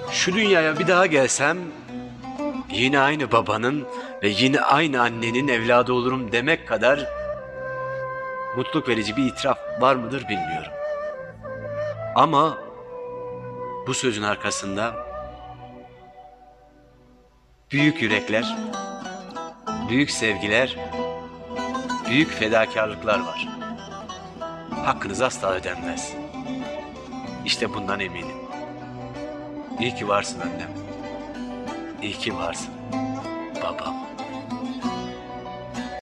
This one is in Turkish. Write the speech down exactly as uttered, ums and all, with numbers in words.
Şu dünyaya bir daha gelsem yine aynı babanın ve yine aynı annenin evladı olurum demek kadar mutluluk verici bir itiraf var mıdır bilmiyorum. Ama bu sözün arkasında büyük yürekler, büyük sevgiler, büyük fedakarlıklar var. Hakkınız asla ödenmez. İşte bundan eminim. İyi ki varsın annem. İyi ki varsın babam.